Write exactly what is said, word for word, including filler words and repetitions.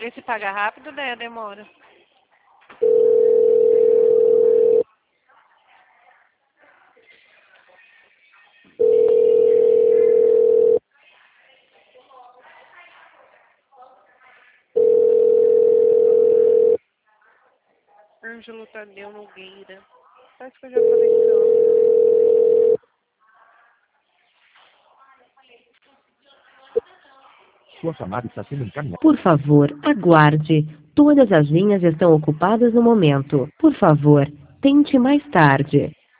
Esse paga rápido, né? Demora. Ângelo Tadeu Nogueira. Acho que eu já falei com ele. Sua chamada está sendo encaminhada. Por favor, aguarde. Todas as linhas estão ocupadas no momento. Por favor, tente mais tarde.